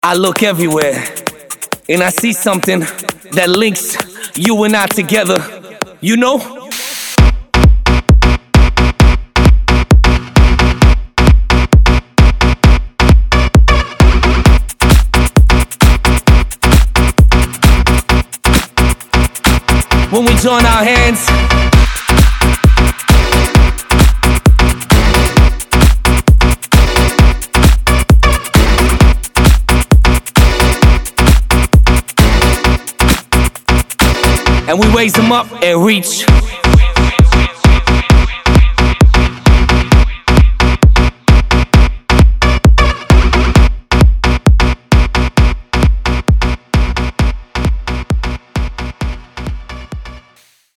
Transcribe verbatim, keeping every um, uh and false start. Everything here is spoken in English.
I look everywhere, and I see something that links you and I together. You know? When we join our hands, and we raise them up and reach.